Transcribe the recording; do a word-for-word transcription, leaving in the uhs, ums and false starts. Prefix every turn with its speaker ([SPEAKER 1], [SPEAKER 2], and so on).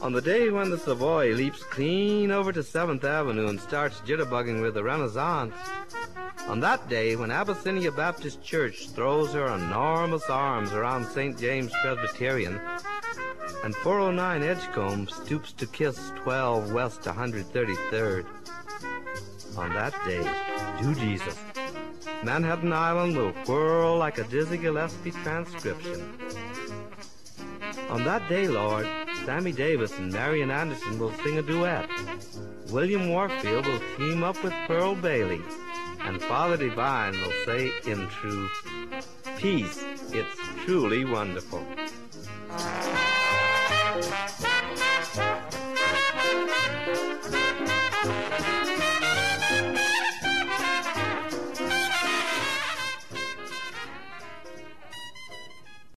[SPEAKER 1] On the day when the Savoy leaps clean over to seventh Avenue and starts jitterbugging with the Renaissance, on that day when Abyssinia Baptist Church throws her enormous arms around Saint James Presbyterian, and four oh nine Edgecombe stoops to kiss twelve West one hundred thirty-third, on that day, do Jesus, Manhattan Island will whirl like a Dizzy Gillespie transcription. On that day, Lord, Sammy Davis and Marian Anderson will sing a duet. William Warfield will team up with Pearl Bailey, and Father Divine will say in truth, peace, it's truly wonderful.